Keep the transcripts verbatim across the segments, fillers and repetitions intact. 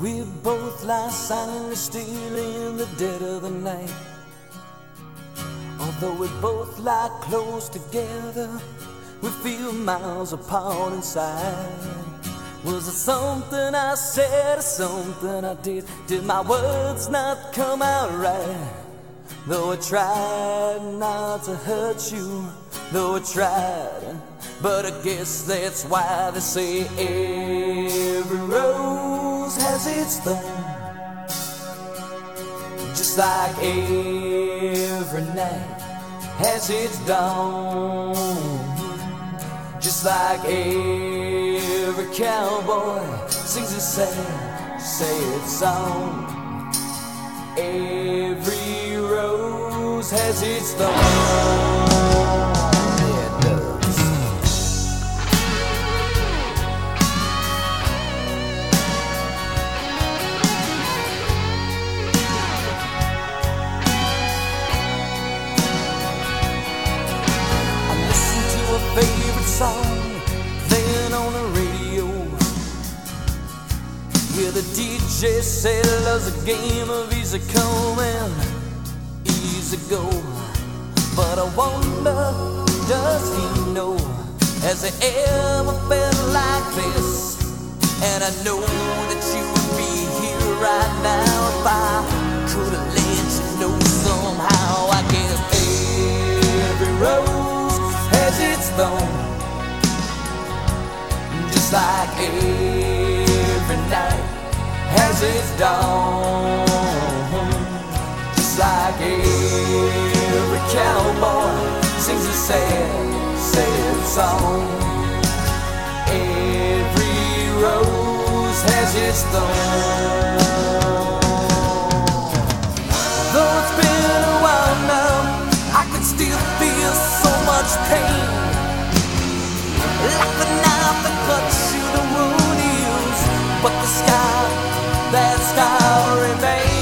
We both lie silently still in the dead of the night. Although we both lie close together, we feel miles apart inside. Was it something I said or something I did? Did my words not come out right? Though I tried not to hurt you, though I tried, but I guess that's why they say every rose has its thorn. Just like every night has its dawn. Just like every cowboy sings a sad, sad song. Every rose has its thorn. Yeah, it does. I listen to a favorite song playing on the radio. Yeah, the D J said love's a game of easy come and easy go. But I wonder, does he know? Has he ever felt like this? And I know that you would be here right now if I could have let you know somehow. I guess every rose has its thorn. Just like every night has its dawn. Just like every cowboy sings a sad, sad song. Every rose has its thorn. Though it's been a while now, I can still feel so much pain. Like the knife that cuts you, the wound heals, but the scar, that scar remains.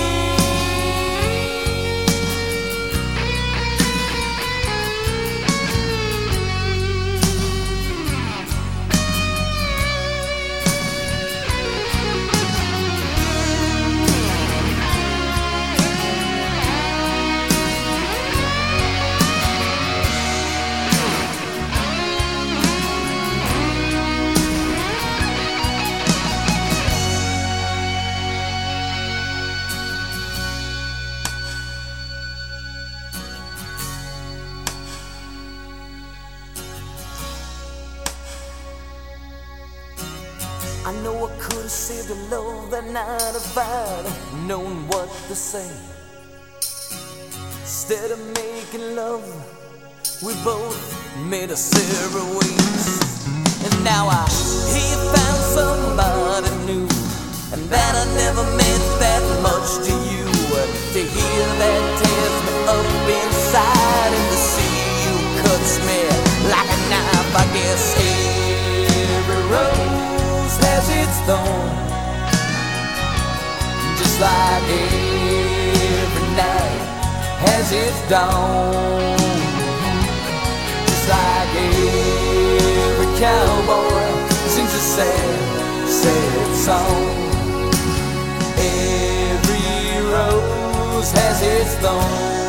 I know I could have saved her love that night if I'd known what to say. Instead of making love, we both made us separate ways. And now I hear you found somebody new, and that I never meant that much to you. To hear that tears me up inside, and to see you cuts me like a knife. I guess every rose has its thorn. Just like every night has its dawn. Just like every cowboy sings a sad, sad song. Every rose has its thorn.